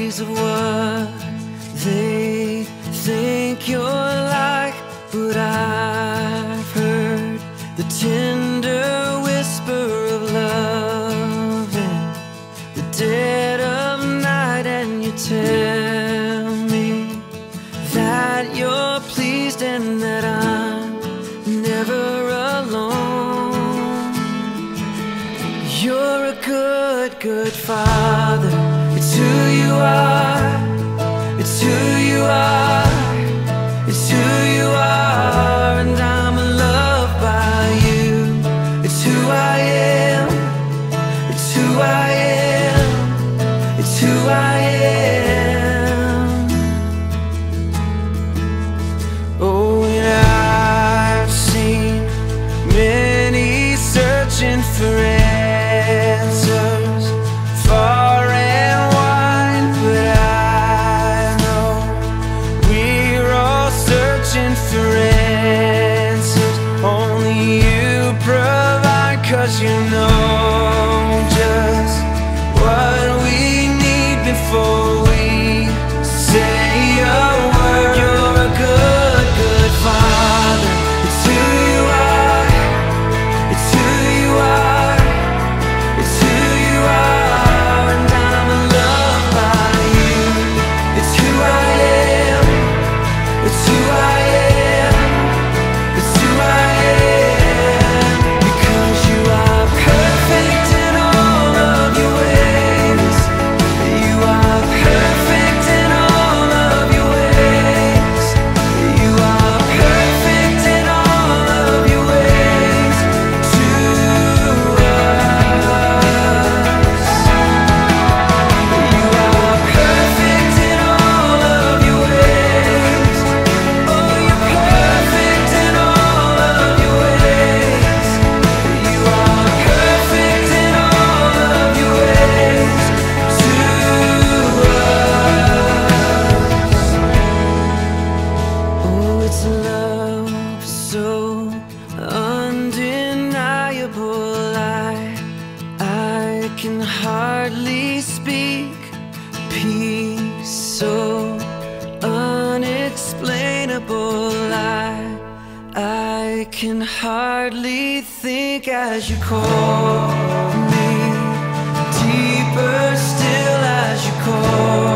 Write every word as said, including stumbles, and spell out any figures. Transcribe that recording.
memories of what they think you're like, but I've heard the tender whisper of love in the dead of night, and you tell me that you're pleased and that I'm never alone. You're a good, good father. It's who you are. It's who you are. It's who you are, and I'm loved by you. It's who I am. It's who I am. It's who I am. Oh, and I've seen many searching for answers far and wide, but I know we're all searching for answers only you provide, 'cause you know just what we need before we say a word. You're a good, good father. It's who you are. It's who you are. It's who you are, and I'm loved by you. It's who I am. It's who I am. It's who I am. Because you are perfect in all of your ways. You are perfect in all of your ways. You are perfect in all of your ways to us. You are perfect in all of your ways. Oh, you're perfect in all of your ways. You are perfect in all of your ways to us. Oh, it's a love so undeniable, I, I can hardly speak. Peace so unexplainable, I, I can hardly think as you call me, deeper still as you call